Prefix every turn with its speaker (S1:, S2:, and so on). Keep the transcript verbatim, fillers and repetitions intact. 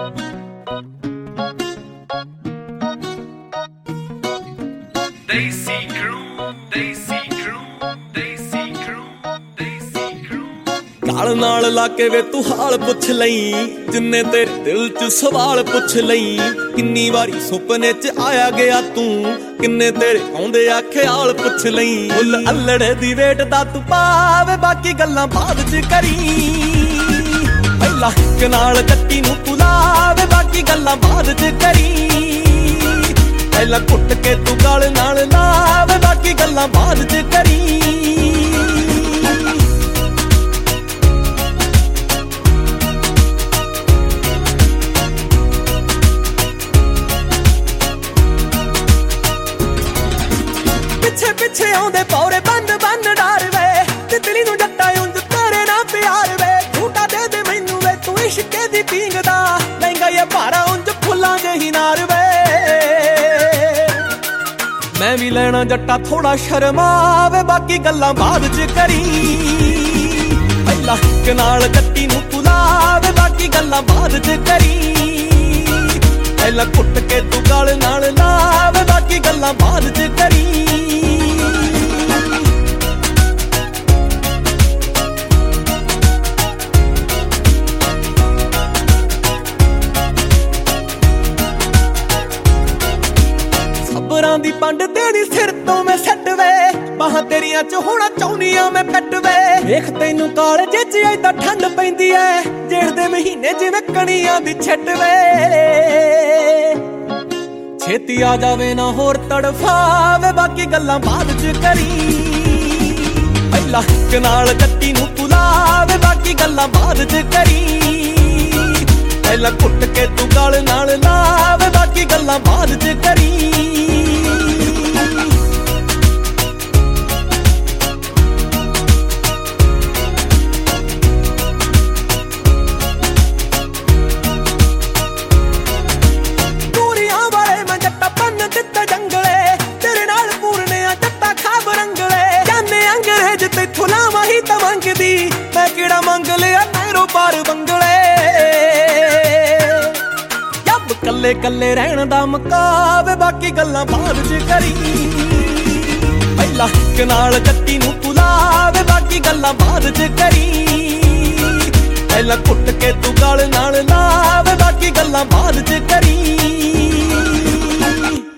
S1: Desi Crew, Desi Crew, Desi Crew, Desi Crew।
S2: ਗਾਲ ਨਾਲ ਲਾ ਕੇ ਵੇ ਤੂੰ ਹਾਲ ਪੁੱਛ ਲਈ, ਜਿੰਨੇ ਤੇਰੇ ਦਿਲ 'ਚ ਸਵਾਲ ਪੁੱਛ ਲਈ। ਕਿੰਨੀ ਵਾਰੀ ਸੁਪਨੇ 'ਚ ਆਇਆ ਗਿਆ ਤੂੰ, ਕਿੰਨੇ ਤੇਰੇ ਆਉਂਦੇ ਆ ਖਿਆਲ ਪੁੱਛ ਲਈ। ਫੁੱਲ ਅਲੜੇ ਦੀ ਵੇਟ ਦਾ ਤੂੰ ਪਾਵੇ, ਬਾਕੀ ਗੱਲਾਂ ਬਾਅਦ 'ਚ ਕਰੀ। ਪਹਿਲਾਂ ਇੱਕ ਨਾਲ ਕੱਟੀ ਨੂੰ ਤੂੰ ਲਾਵੇ, ਬਾਕੀ ਗੱਲਾਂ ਬਾਅਦ 'ਚ ਕਰੀ। ਪਹਿਲਾਂ ਕੁੱਟ ਕੇ ਤੂੰ ਗਾਲ ਨਾਲ ਲਾਵੇ, ਬਾਕੀ ਗੱਲਾਂ ਬਾਅਦ 'ਚ ਕਰੀ। ਪਿੱਛੇ ਪਿੱਛੇ ਆਉਂਦੇ ਪੌਰੇ ਬੰਦ ਬੰਦ ਡਰ ਵੇ, ਤਿਤਲੀ ਨੂੰ ਜੱਟਾ ਉਂਝ ਤੇਰੇ ਨਾਲ ਪਿਆਰ ਵੇ। ਝੂਟਾ ਦੇ ਦੇ ਮੈਨੂੰ ਵੇ ਤੂੰ ਇਸ਼ਕੇ ਦੀ ਪੀਂਗ ਦਾ, ਲਹਿੰਗਾ ਇਹ ਭਾਰਾ ਉਂਝ ਫੁੱਲਾਂ ਜਿਹੀ ਨਾਰ ਵੇ। ਮੈਂ ਵੀ ਲੈਣਾ ਜੱਟਾ ਥੋੜਾ ਸ਼ਰਮਾਵੇ, ਬਾਕੀ ਗੱਲਾਂ ਬਾਅਦ 'ਚ ਕਰੀ। ਪਹਿਲਾਂ ਇੱਕ ਨਾਲ ਕੱਟੀ ਨੂੰ ਤੂੰ ਲਾਵੇ, ਬਾਕੀ ਗੱਲਾਂ ਬਾਅਦ 'ਚ ਕਰੀ। ਪਹਿਲਾਂ ਕੁੱਟ ਕੇ ਤੂੰ ਗਾਲ ਨਾਲ ਲਾਵੇ, ਬਾਕੀ ਗੱਲਾਂ ਬਾਅਦ 'ਚ ਕਰੀ। ਸਬਰਾਂ ਦੀ ਪੰਡ ਤੇਰੀ ਸਿਰ ਤੋਂ ਮੈਂ ਸੱਟ ਵੇ, ਬਾਹਾਂ ਤੇਰੀਆਂ 'ਚ ਹੋਣਾ ਚਾਹੁੰਦੀਆਂ ਮੈਂ ਕੱਟ ਵੇ। ਵੇਖ ਤੈਨੂੰ ਕਾਲਜੇ 'ਚ ਏਦਾਂ ਠੰਡ ਪੈਂਦੀ ਐ, ਜੇਠ ਦੇ ਮਹੀਨੇ ਜਿਵੇਂ ਕਣੀਆਂ ਦੀ ਛਿੱਟ ਵੇ। ਛੇਤੀ ਆ ਜਾਵੇ ਨਾ ਹੋਰ ਤੜਫਾਵੇ, ਬਾਕੀ ਗੱਲਾਂ ਬਾਅਦ 'ਚ ਕਰੀ। ਪਹਿਲਾਂ ਇੱਕ ਨਾਲ ਕੱਟੀ ਨੂੰ ਤੂੰ ਲਾਵੇ, ਬਾਕੀ ਗੱਲਾਂ ਬਾਅਦ 'ਚ ਕਰੀ। ਪਹਿਲਾਂ ਕੁੱਟ ਕੇ ਤੂੰ ਗਾਲ ਨਾਲ ਲਾਵੇ, ਬਾਕੀ ਗੱਲਾਂ ਬਾਅਦ 'ਚ ਕਰੀ। ਤੈਥੋਂ ਲਾਵਾਂ ਹੀ ਤਾਂ ਮੰਗਦੀ, ਮੈਂ ਕਿਹੜਾ ਮੰਗ ਲਿਆ ਨਹਿਰੋਂ ਪਾਰ ਬੰਗਲੇ। ਜੱਬ ਕੱਲੇ ਕੱਲੇ ਰਹਿਣ ਦਾ ਮੁਕਾਵੇ, ਬਾਕੀ ਗੱਲਾਂ ਬਾਅਦ 'ਚ ਕਰੀ। ਪਹਿਲਾਂ ਇੱਕ ਨਾਲ ਕੱਟੀ ਨੂੰ ਤੂੰ ਲਾਵੇ, ਬਾਕੀ ਗੱਲਾਂ ਬਾਅਦ 'ਚ ਕਰੀ। ਪਹਿਲਾਂ ਕੁੱਟ ਕੇ ਤੂੰ ਗਾਲ ਨਾਲ ਲਾਵੇ, ਬਾਕੀ ਗੱਲਾਂ ਬਾਅਦ 'ਚ ਕਰੀ।